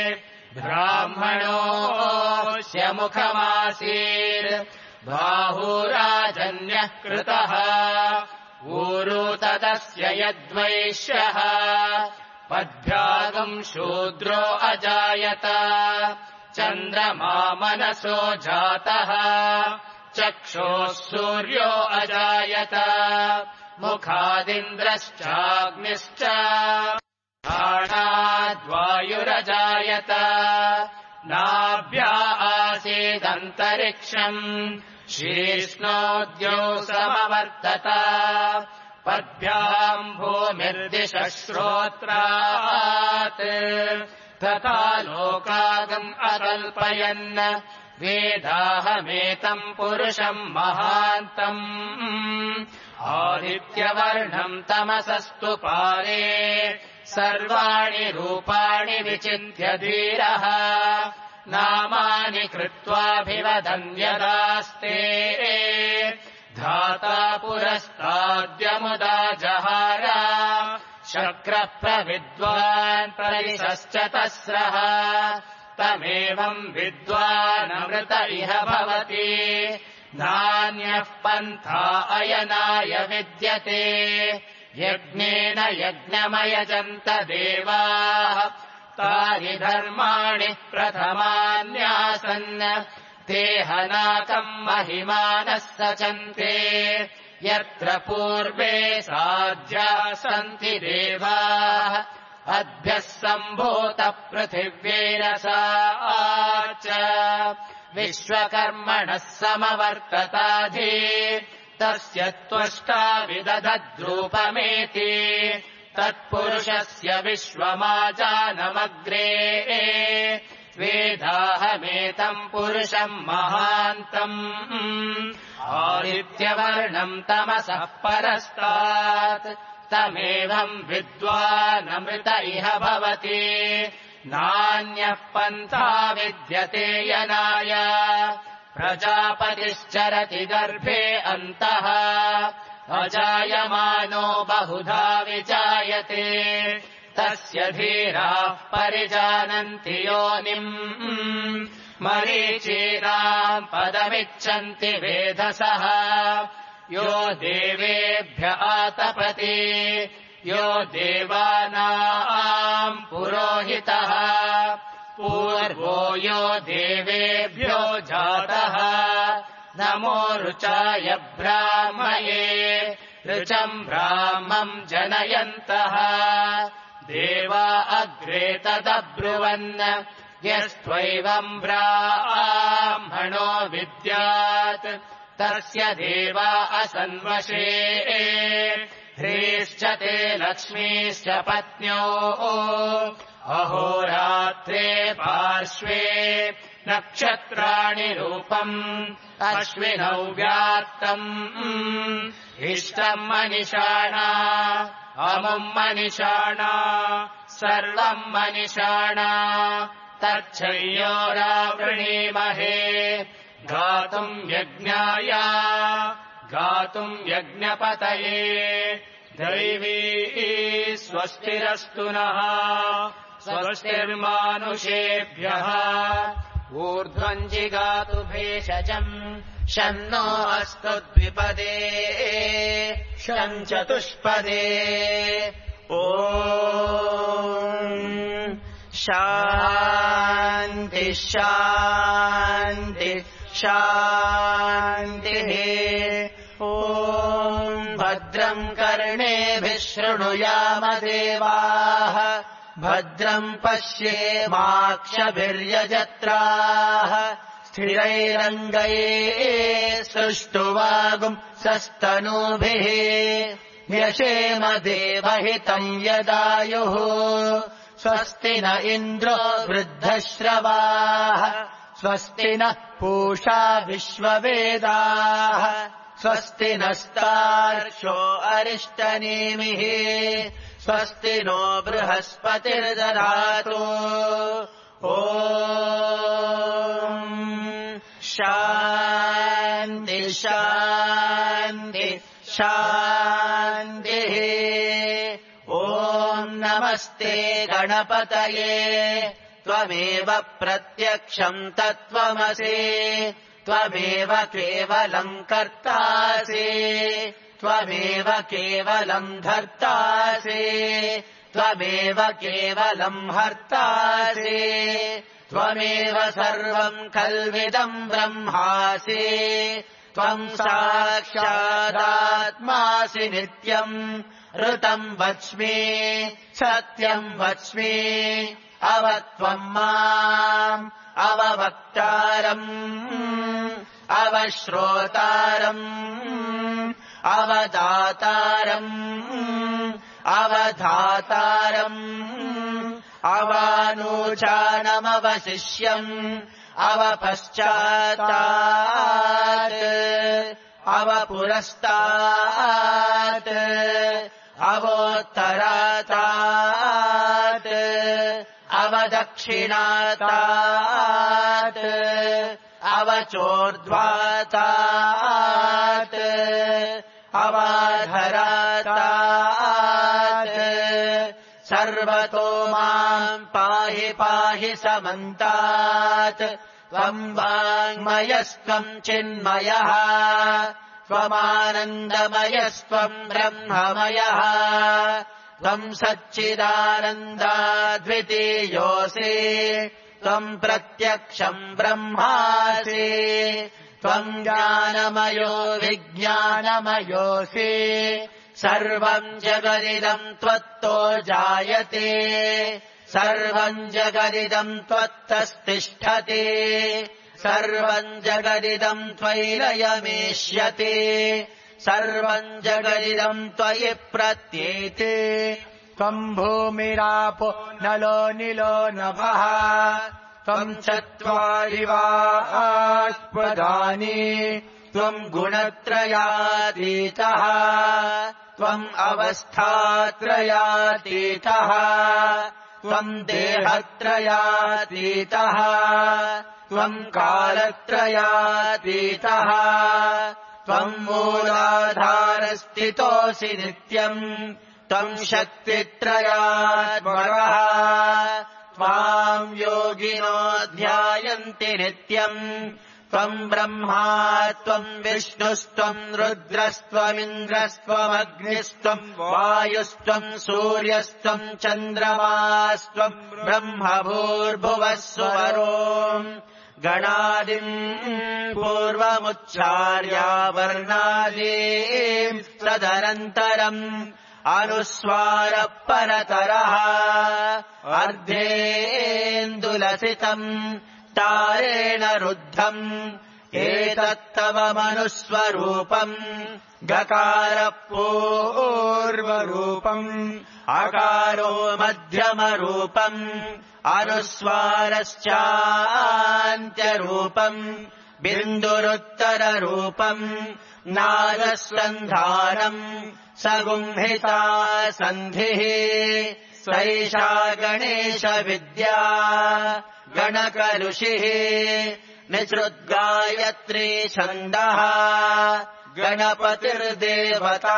ब्राह्मणोऽस्य मुखमासीत् बाहुराजन्यः कृतः ऊरू तदस्य यद्वैश्यः पद्भ्यागम् शूद्रो अजायत चन्द्रमा मनसो जातः चक्षोः सूर्यो अजायत मुखादिन्द्रश्चाग्निश्च घ्राणाद्वायुरजायत नाभ्या आसीदन्तरिक्षम् शीर्ष्णोद्यौ समवर्तत पद्भ्याम् भूमिर्दिशः श्रोत्रात् तथा लोकागम् अकल्पयन् वेदाहमेतम् पुरुषम् महान्तम् आदित्यवर्णम् तमसस्तु पारे सर्वाणि रूपाणि विचिन्त्य धीरः नामानि कृत्वाभिवदन् यदास्ते धाता पुरस्ताद्यमुदा जहार शक्रः प्रविद्वान् परिशश्च तस्रः तमेवम् विद्वानमृत इह भवति नान्यः पन्था अयनाय विद्यते यज्ञेन यज्ञमयजन्त देवाः तानि धर्माणि प्रथमान्यासन् ते हनाकम् महिमानः सचन्ते यत्र पूर्वे साध्याः सन्ति देवाः अद्भ्यः सम्भूतः पृथिव्यैरसा च विश्वकर्मणः समवर्तताधि तस्य त्वष्टा विदधद्रूपमेति तत्पुरुषस्य विश्वमाजानमग्रे वेदाहमेतम् पुरुषम् महान्तम् आदित्यवर्णम् तमसः परस्तात् तमेवम् विद्वानमृत इह भवति नान्यः पन्था विद्यते यनाय प्रजापतिश्चरति गर्भे अन्तः अजायमानो बहुधा विजायते तस्य धीराः परिजानन्ति योनिम् मरीचीनाम् पदमिच्छन्ति वेधसः यो देवेभ्य आतपति यो देवानाम् पुरोहितः पूर्वो यो देवेभ्यो जातः नमो ऋचाय ब्राह्मये ऋचम् ब्राह्मम् जनयन्तः देवा अग्रे तदब्रुवन् यस्त्वैवम् ब्राह्मणो विद्यात् तस्य देवा असन्वशे ह्रीश्च ते लक्ष्मीश्च पत्न्योः अहोरात्रे पार्श्वे नक्षत्राणि रूपम् अश्विनौ व्यात्तम् इष्टम् मनिषाणा अमुम् मनिषाणा सर्वम् मनिषाणा तच्छय्योरावृणीमहे गातुम् यज्ञाय गातुम् यज्ञपतये दैवी स्वस्तिरस्तु नः स्वस्तिर्मानुषेभ्यः ऊर्ध्वम् जिगातु भेषजम् शन्नो अस्तु द्विपदे शम् चतुष्पदे ॐ शान्ति शान्ति शान्तिः ॐ भद्रम् कर्णेभिः शृणुयाम देवाः भद्रम् पश्येमाक्षभिर्यजत्राः स्थिरैरङ्गैः सुष्ठुवागुम् सस्तनूभिः न्यशेम देवहितम् यदायुः स्वस्ति न इन्द्रो वृद्धश्रवाः स्वस्ति नः पूषा विश्ववेदाः स्वस्ति नस्तार्क्ष्यो अरिष्टनेमिः स्वस्ति नो बृहस्पतिर्दधातु ॐ शान्ति शान्ति शान्तिः ॐ नमस्ते गणपतये त्वमेव प्रत्यक्षम् तत्त्वमसि त्वमेव केवलम् कर्तासि त्वमेव केवलम् धर्तासि त्वमेव केवलम् हर्तासि त्वमेव सर्वम् खल्विदम् ब्रह्मासि त्वम् साक्षादात्मासि नित्यम् ऋतम् वच्मि सत्यम् वच्मि अवत्वम् माम् अववक्तारम् अवश्रोतारम् अवदातारम् अवधातारम् अवानूचानमवशिष्यम् अवपश्चात्तात् अवपुरस्तात् अवोत्तरातात् अवदक्षिणातात् अवचोर्ध्वातात् अवाधरातात् सर्वतो माम् पाहि पाहि समन्तात् त्वम् वाङ्मयस्त्वम् चिन्मयः त्वमानन्दमयस्त्वम् ब्रह्ममयः त्वम् सच्चिदानन्दाद्वितीयोऽसि त्वम् प्रत्यक्षम् ब्रह्मासि त्वम् ज्ञानमयो विज्ञानमयोऽसि सर्वम् जगदिदम् त्वत्तो जायते सर्वम् जगदिदम् त्वत्तस्तिष्ठति सर्वम् जगदिदम् त्वयि लयमेष्यति सर्वम् जगदिदम् त्वयि प्रत्येते त्वम् भूमिरापो नलो निलो नभः त्वम् चत्वारि वाक्पदानि त्वम् गुणत्रयातीतः त्वम् अवस्थात्रयातीतः त्वम् देहत्रयातीतः त्वम् कालत्रयातीतः त्वम् मूलाधारस्थितोऽसि नित्यम् त्वम् शक्तित्रयात्मकः त्वाम् योगिनो ध्यायन्ति नित्यम् त्वम् ब्रह्मा त्वम् विष्णुस्त्वम् रुद्रस्त्वमिन्द्रस्त्वमग्निस्त्वम् वायुस्त्वम् सूर्यस्त्वम् चन्द्रमास्त्वम् ब्रह्म भूर्भुवः स्वरोम् गणादिम् पूर्वमुच्चार्या वर्णादीम् तदनन्तरम् अनुस्वारः परतरः अर्धेन्दुलसितम् तारेण रुद्धम् एतत्तव मनुस्वरूपम् गकारः पूर्वरूपम् अकारो मध्यमरूपम् अनुस्वारश्चान्त्यरूपम् बिन्दुरुत्तररूपम् नादसन्धानम् सगुम्हिता सन्धिः सैषा गणेशविद्या गणकलुषिः निसृद्गायत्री छन्दः गणपतिर्देवता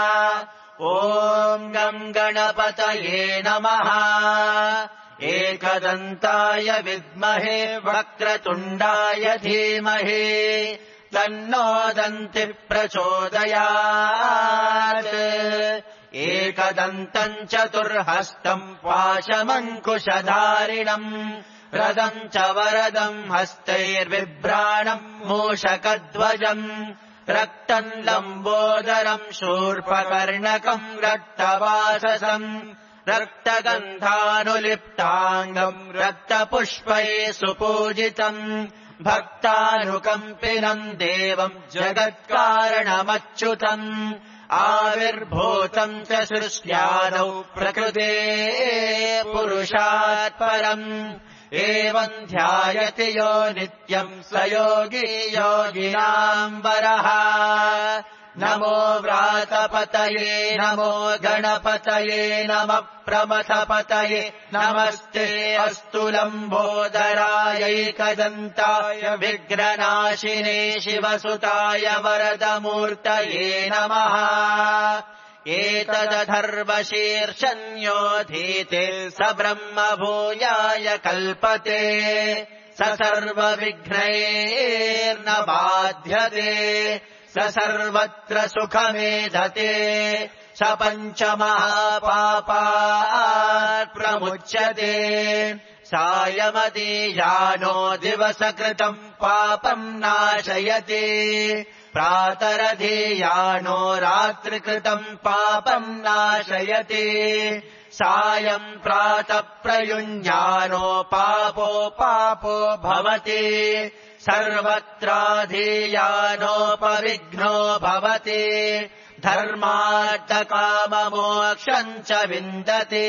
ॐ गम् गणपतये नमः एकदन्ताय विद्महे वक्रतुण्डाय धीमहि तन्नो दन्तिः प्रचोदयात् एकदन्तम् चतुर्हस्तम् पाशमङ्कुशधारिणम् रदम् च वरदम् हस्तैर्बिभ्राणम् मूषकध्वजम् रक्तम् लम्बोदरम् शूर्पकर्णकम् रक्तवाससम् रक्तगन्धानुलिप्ताङ्गम् रक्तपुष्पैः सुपूजितम् भक्तानुकम्पिनम् देवम् जगत्कारणमच्युतम् आविर्भूतम् च सृष्ट्यादौ प्रकृते पुरुषात् परम् एवम् ध्यायति यो नित्यम् स योगी योगिनाम् वरः नमो व्रातपतये नमो गणपतये नमः प्रमथपतये नमस्ते अस्तु लम्बोदरायैकदन्ताय विघ्ननाशिने शिवसुताय वरदमूर्तये नमः एतदथर्वशीर्षन्योऽधीते स ब्रह्म भूयाय कल्पते स सर्वविघ्नैर्न बाध्यते स सर्वत्र सुखमेधते स पञ्चमहापापात् प्रमुच्यते सायमदीयानो दिवसकृतम् पापम् नाशयति प्रातरधीयानो रात्रिकृतम् पापम् नाशयति सायम् प्रातः प्रयुञ्जानो पापो भवति सर्वत्राधीयानोपविघ्नो भवति धर्मार्थकाममोक्षम् च विन्दति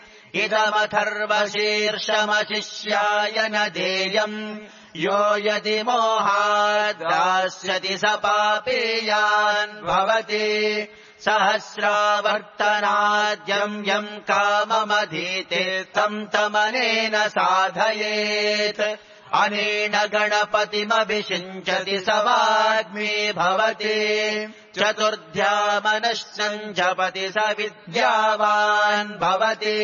इदमथर्वशीर्षमशिष्याय न देयम् यो यदि मोहात् दास्यति स पापीयान् भवति सहस्रावर्तनाद्यम् यम् काममधीते तम् तमनेन साधयेत् अनेन गणपतिमभिषिञ्चति स वाग्मी भवति चतुर्ध्यामनश्चं जपति स विद्यावान् भवति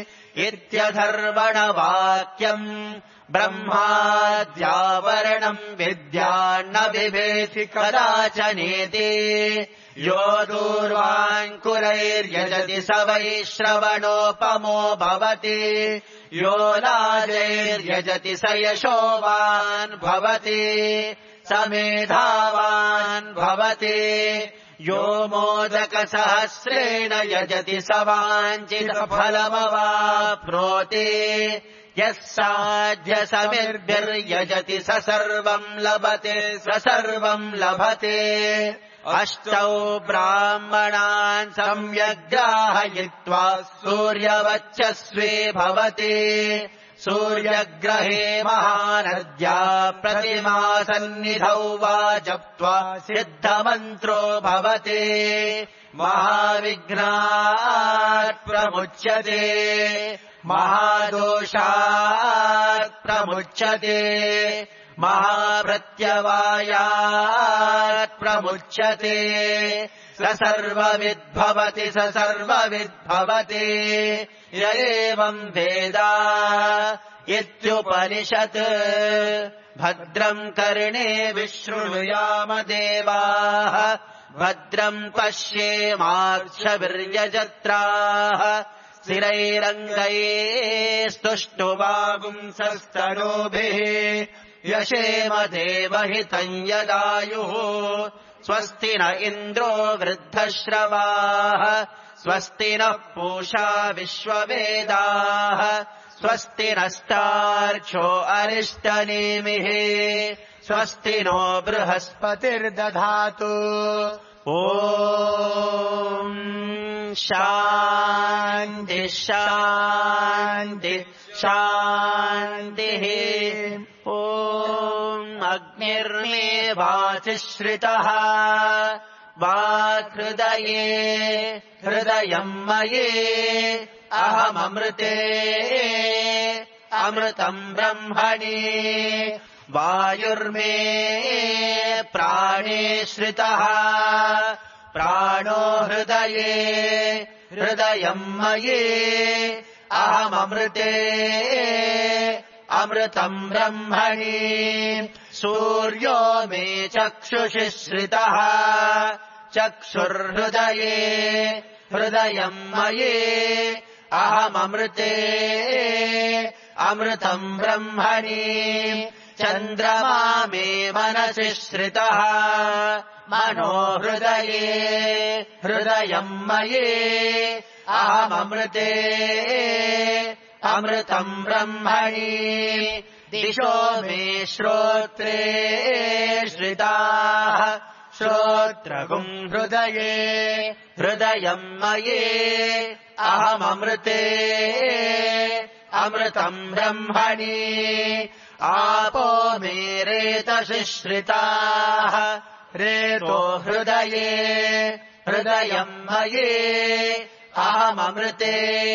इत्यथर्वणवाक्यम् ब्रह्माद्यावरणम् विद्यान्न बिभेति कदाचनेति यो दूर्वाङ्कुरैर्यजति स वै श्रवणोपमो भवति यो लाजैर्यजति स यशोवान् भवति स मेधावान् भवति यो मोदकसहस्रेण यजति स वाञ्छितफलमवाप्नोति यः साध्यसमिर्भिर्यजति स सर्वम् लभते स सर्वम् लभते अष्टौ ब्राह्मणान् सम्यग्राहयित्वा सूर्यवच्चस्वी भवति सूर्यग्रहे महानद्या प्रतिमासन्निधौ वा जप्त्वा सिद्धमन्त्रो भवति महाविघ्नात् प्रमुच्यते महादोषात् प्रमुच्यते महाप्रत्यवायात् प्रमुच्यते स सर्वविद्भवति स सर्वविद्भवति य एवम् वेद इत्युपनिषत् भद्रम् कर्णे विशृणुयाम देवाः भद्रम् पश्येमाक्षभिर्यजत्राः स्थिरैरङ्गैस्तुष्टुवागुंसस्तनूभिः यशेम देवहितम् यदायुः स्वस्ति न इन्द्रो वृद्धश्रवाः स्वस्ति नः पूषा विश्ववेदाः स्वस्ति नस्तार्क्ष्यो अरिष्टनेमिः स्वस्ति नो बृहस्पतिर्दधातु ॐ शान्ति शान्ति शान्तिः ॐ अग्निर्मे वाचिश्रितः वाक्हृदये हृदयम् मये अहममृते अमृतम् ब्रह्मणि वायुर्मे प्राणे श्रितः प्राणो हृदये हृदयम् मये अहममृते अमृतम् ब्रह्मणि सूर्यो मे चक्षुषि श्रितः चक्षुर्हृदये हृदयम् मये अहममृते अमृतम् ब्रह्मणि चन्द्रमा मे मनसि श्रितः मनो हृदये हृदयम् मये अहममृते अमृतम् ब्रह्मणि दिशो मे श्रोत्रे श्रिताः श्रोत्रगुम् हृदये हृदयम् मये अहममृते अमृतम् ब्रह्मणि आपो मे रेतसि श्रिताः रेतो हृदये हृदयम् मये अहममृते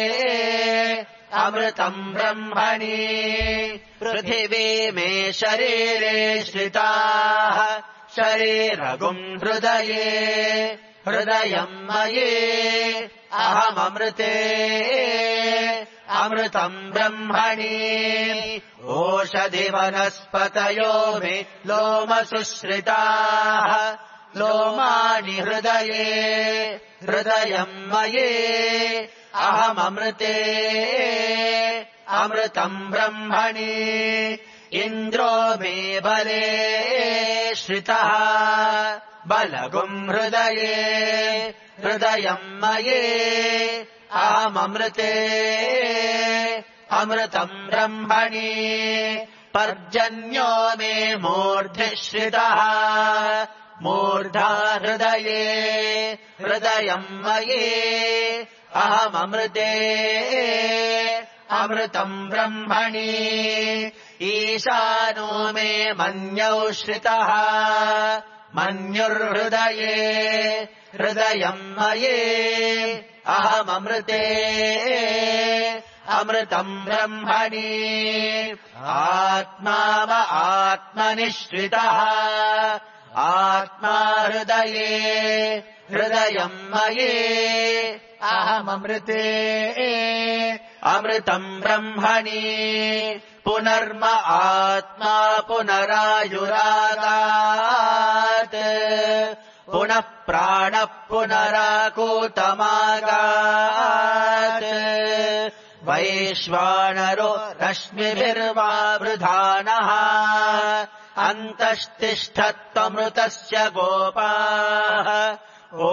अमृतम् ब्रह्मणि पृथिवी मे शरीरे श्रिताः शरीरगुम् हृदये हृदयम् मये अहममृते अमृतम् ब्रह्मणि ओषधिवनस्पतयो मे लोमसुश्रिताः लोमानि हृदये हृदयम् मये अहममृते अमृतम् ब्रह्मणि इन्द्रो मे बले श्रितः बलगुम् हृदये हृदयम् मये अहममृते अमृतम् ब्रह्मणि पर्जन्यो मे मूर्ध्नि श्रितः मूर्धा हृदये हृदयम् मये अहममृते अमृतम् ब्रह्मणि ईशानो मे मन्यौ श्रितः मन्युर्हृदये हृदयम् मये अहममृते अमृतम् ब्रह्मणि आत्मा आत्मनिश्रितः आत्मा हृदये हृदयम् मयि अहममृते अमृतम् ब्रह्मणि पुनर्म आत्मा पुनरायुरागात् पुनः प्राणः पुनराकूतमागात् वैश्वानरो रश्मिभिर्वावृधानः अन्तस्तिष्ठत्वमृतस्य गोपाः ॐ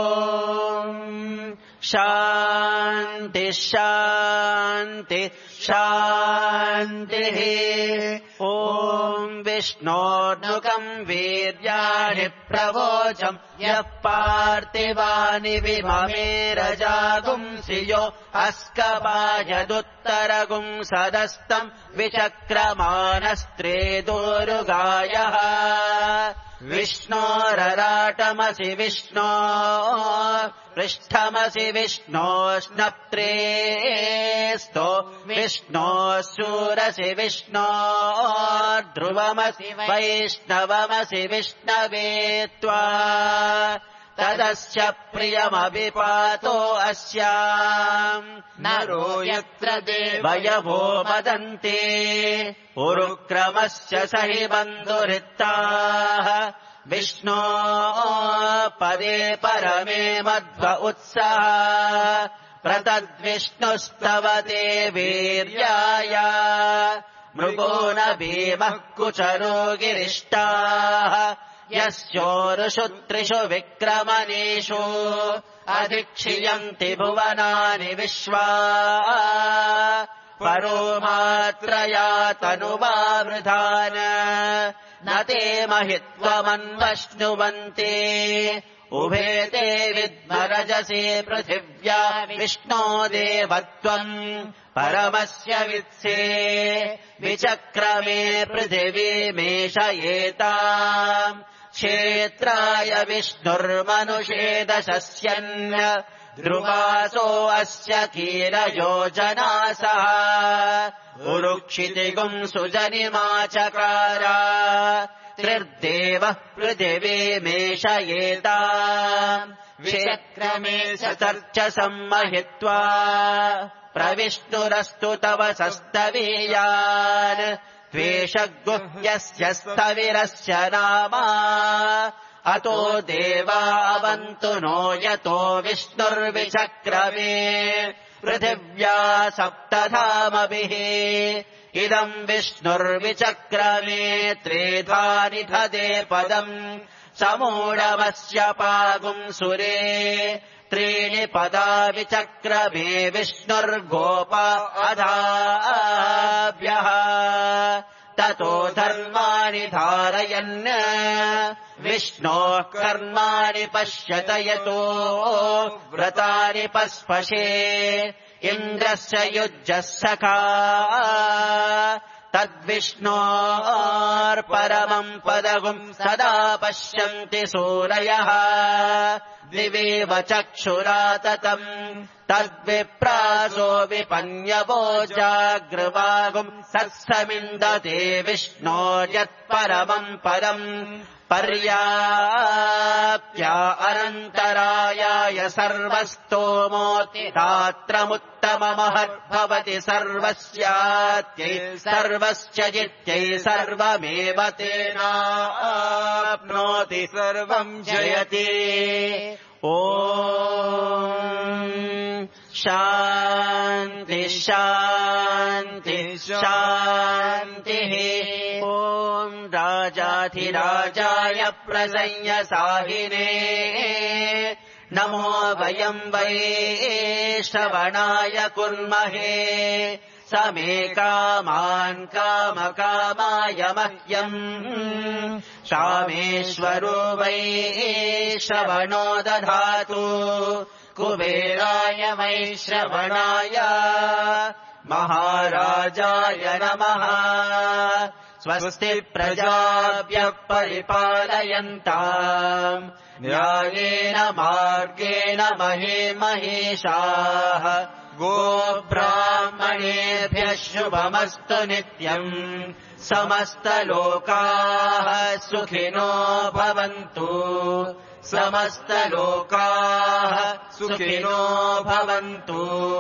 शान्ति शान्ति शान्तिः ॐ विष्णोर्नुकम् वीर्याणि प्रवोचम् यः पार्थिवानि विममे रजागुंसि यो अस्कपायदुत्तरगुं सदस्तम् विचक्रमानस्त्रे दोरुगायः विष्णोरराटमसि विष्णो पृष्ठमसि विष्णोष्णप्त्रेस्तो विष्णो शूरसि विष्णो ध्रुवमसि वैष्णवमसि विष्णवे त्वा तदस्य प्रियमभिपातो अस्याम् नरो यत्र देवयवो वदन्ति उरुक्रमस्य सहि बन्धुरित्ताः विष्णो पदे परमे मध्व उत्सः प्रतद्विष्णुस्तवते वीर्याय मृगो न भीमः कुचरो गिरिष्टाः यस्योरुषु त्रिषु विक्रमणेषु अधिक्षियन्ति भुवनानि विश्वा परो मात्रया तनुवावृधान न ते महित्वमन्वश्नुवन्ति उभे ते विद्मरजसे पृथिव्या विष्णो देवत्वम् परमस्य वित्से विचक्रमे पृथिवीमेषयेताम् क्षेत्राय विष्णुर्मनुषेदशस्यन् ध्रुवासो अस्य कीरयोजनासः उरुक्षितिगुम् सुजनिमाचकार त्रिर्देवः पृथिवीमेषयेताम् विचक्रमे सतर्च सम्महित्वा प्रविष्णुरस्तु तव सस्तवीयान् द्वेषगुह्यस्य स्थविरस्य नामा अतो देवावन्तु नो यतो विष्णुर्विचक्रमे पृथिव्या सप्तधामभिः इदम् विष्णुर्विचक्रमे त्रेधा निधदे पदम् समूढमस्य पागुंसुरे त्रीणि पदा विचक्रमे विष्णुर्गोपा अधाभ्यः ततो धर्माणि धारयन् विष्णोः कर्माणि पश्यत यतो व्रतानि पस्पशे इन्द्रस्य युज्यः सखा तद्विष्णोर्परमम् पदगुम् सदा पश्यन्ति सूरयः दिवेव चक्षुरा ततम् तद्विप्रासो विपन्यवो जागृवागुम् सत्समिन्दते विष्णोर्यत्परमम् पदम् पर्याप्या अनन्तरायाय सर्वस्तोमोति धात्रमुत्तममहद्भवति सर्वस्यात्यै सर्वस्य जित्यै सर्वमेव तेनाप्नोति सर्वम् जयति ॐ शान्ति शान्ति शान्तिः ॐ राजाधिराजाय प्रसंयसाहिने नमो वयम् वै श्रवणाय कुर्महे समे कामान् कामकामाय मह्यम् शामेश्वरो वै श्रवणो दधातु कुबेराय वै श्रवणाय महाराजाय नमः स्वस्ति प्रजाभ्यः परिपालयन्ताम् न्यायेन मार्गेण महे महेशाः गोब्राह्मणेभ्यः शुभमस्तु नित्यम् समस्तलोकाः सुखिनो भवन्तु समस्तलोकाः सुखिनो भवन्तु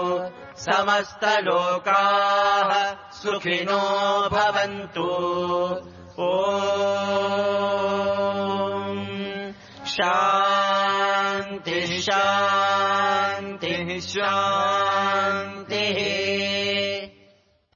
समस्तलोकाः सुखिनो भवन्तु ॐ शान्तिः शान्तिः शान्तिः